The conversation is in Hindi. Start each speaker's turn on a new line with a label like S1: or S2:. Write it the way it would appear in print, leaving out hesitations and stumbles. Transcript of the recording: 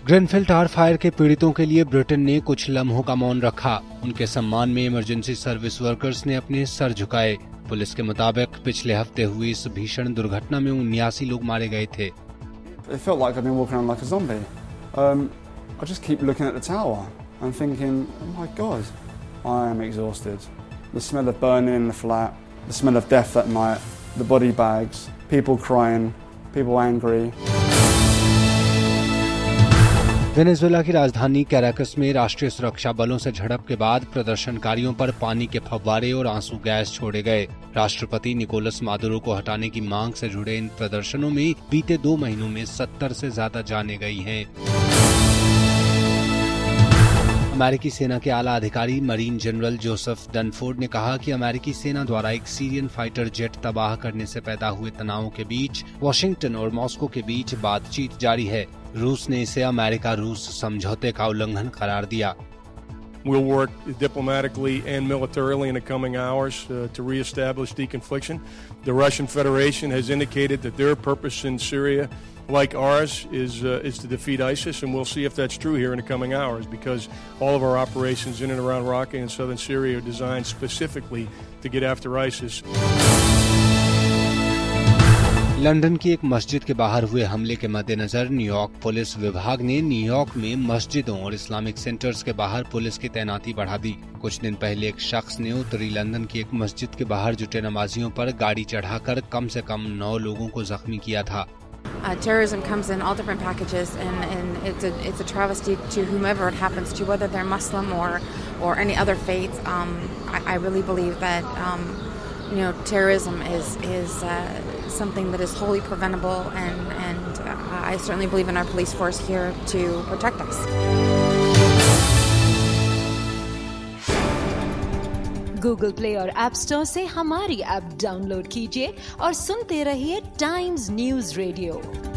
S1: ग्रेनफेल टावर फायर के पीड़ितों के लिए ब्रिटेन ने कुछ लम्हों का मौन रखा। उनके सम्मान में इमरजेंसी सर्विस वर्कर्स ने अपने सर झुकाए। पुलिस के मुताबिक पिछले हफ्ते हुई इस भीषण दुर्घटना में 79 लोग मारे गए थे।
S2: It felt like I've been walking around like a zombie. I just keep looking at the tower and thinking, oh my God, I am exhausted. The smell of burning in the flat, the smell of death that night, the body bags, people crying, people angry.
S1: Venezuela की राजधानी कैराकस में राष्ट्रीय सुरक्षा बलों से झड़प के बाद प्रदर्शनकारियों पर पानी के फव्वारे और आंसू गैस छोड़े गए। राष्ट्रपति निकोलस मादुरो को हटाने की मांग से जुड़े इन प्रदर्शनों में बीते 2 महीनों में 70 से ज्यादा जानें गई हैं। अमेरिकी सेना के आला अधिकारी मरीन जनरल जोसेफ डनफोर्ड ने कहा कि अमेरिकी सेना द्वारा एक सीरियन फाइटर जेट तबाह करने से पैदा हुए तनावों के बीच वाशिंगटन और मॉस्को के बीच बातचीत जारी है। रूस ने इसे अमेरिका रूस समझौते का उल्लंघन करार दिया।
S3: We'll work diplomatically and militarily in the coming hours to reestablish deconfliction. The Russian Federation has indicated that their purpose in Syria, like ours, is to defeat ISIS, and we'll see if that's true here in the coming hours, because all of our operations in and around Raqqa and southern Syria are designed specifically to get after ISIS.
S1: London की एक मस्जिद के बाहर हुए हमले के मद्देनजर न्यूयॉर्क पुलिस विभाग ने न्यूयॉर्क में मस्जिदों और इस्लामिक सेंटर्स के बाहर पुलिस की तैनाती बढ़ा दी। कुछ दिन पहले एक शख्स ने उत्तरी लंदन की एक मस्जिद के बाहर जुटे नमाजियों पर गाड़ी चढ़ाकर कम से कम 9 लोगों को जख्मी किया था।
S4: Terrorism comes in all different packages, and it's a travesty to whomever it happens to, whether they're Muslim or any other faith. I really believe that terrorism is something that is wholly preventable, and I certainly believe in our police force here to protect us.
S5: Google Play और App Store से हमारी ऐप डाउनलोड कीजिए और सुनते रहिए टाइम्स न्यूज़ रेडियो।